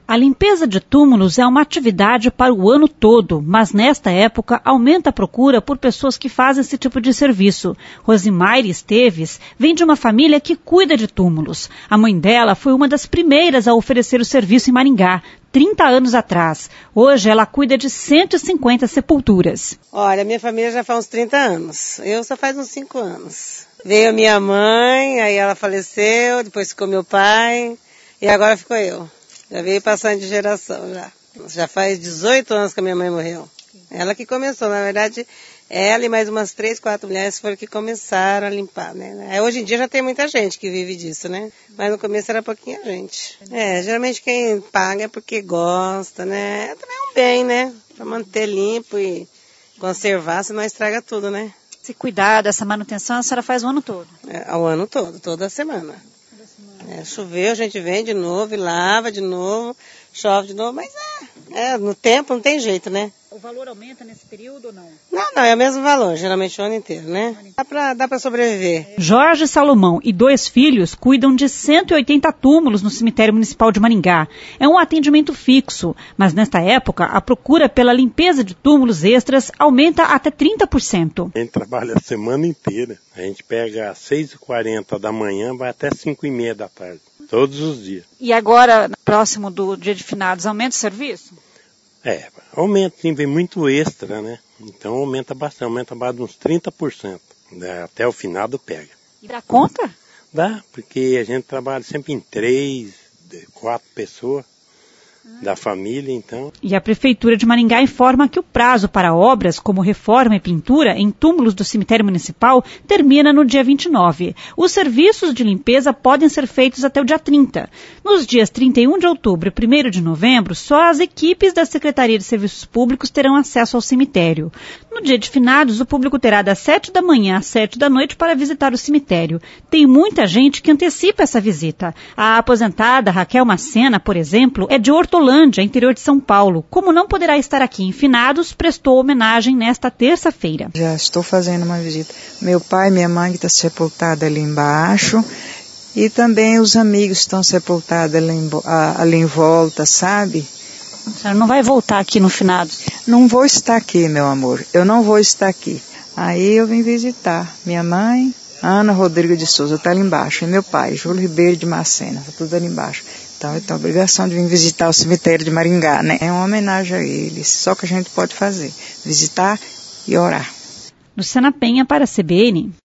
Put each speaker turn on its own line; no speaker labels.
A limpeza de túmulos é uma atividade para o ano todo, mas nesta época aumenta a procura por pessoas que fazem esse tipo de serviço. Rosimaire Esteves vem de uma família que cuida de túmulos. A mãe dela foi uma das primeiras a oferecer o serviço em Maringá, 30 anos atrás. Hoje ela cuida de 150 sepulturas.
Olha, minha família já faz uns 30 anos. Eu só faz uns 5 anos. Veio a minha mãe, aí ela faleceu, depois ficou meu pai e agora ficou eu. Já veio passando de geração já. Já faz 18 anos que a minha mãe morreu. Ela que começou, na verdade, ela e mais umas 3, 4 mulheres foram que começaram a limpar, né? Hoje em dia já tem muita gente que vive disso, né? Mas no começo era pouquinha gente. Geralmente quem paga é porque gosta, né? Também é um bem, né? Pra manter limpo e conservar, senão estraga tudo, né?
Se cuidar dessa manutenção, a senhora faz o ano todo?
O ano todo, toda semana. Choveu, a gente vem de novo e lava de novo, chove de novo, mas no tempo não tem jeito, né?
O valor aumenta nesse período ou não?
Não, é o mesmo valor, geralmente o ano inteiro, né? Dá pra sobreviver.
Jorge Salomão e 2 filhos cuidam de 180 túmulos no cemitério municipal de Maringá. É um atendimento fixo, mas nesta época a procura pela limpeza de túmulos extras aumenta até 30%.
A gente trabalha a semana inteira. A gente pega às 6h40 da manhã, vai até 5h30 da tarde, todos os dias.
E agora, próximo do dia de finados, aumenta o serviço?
Aumenta, sim, vem muito extra, né? Então aumenta bastante, aumenta mais de uns 30%. Até o finado pega.
E dá conta?
Dá, porque a gente trabalha sempre em 3, 4 pessoas da família, então.
E a Prefeitura de Maringá informa que o prazo para obras como reforma e pintura em túmulos do cemitério municipal termina no dia 29. Os serviços de limpeza podem ser feitos até o dia 30. Nos dias 31 de outubro e 1º de novembro, só as equipes da Secretaria de Serviços Públicos terão acesso ao cemitério. No dia de finados, o público terá das 7 da manhã às 7 da noite para visitar o cemitério. Tem muita gente que antecipa essa visita. A aposentada Raquel Macena, por exemplo, é de Hortolândia, interior de São Paulo. Como não poderá estar aqui em finados, prestou homenagem nesta terça-feira.
Já estou fazendo uma visita. Meu pai e minha mãe que estão sepultados ali embaixo. E também os amigos estão sepultados ali em volta, sabe?
A senhora não vai voltar aqui no finado?
Não vou estar aqui, meu amor. Eu não vou estar aqui. Aí eu vim visitar minha mãe, Ana Rodrigo de Souza, está ali embaixo. E meu pai, Júlio Ribeiro de Macena, está tudo ali embaixo. Então eu tenho a obrigação de vir visitar o cemitério de Maringá, né? É uma homenagem a eles. Só que a gente pode fazer. Visitar e orar.
Luciana Penha para a CBN.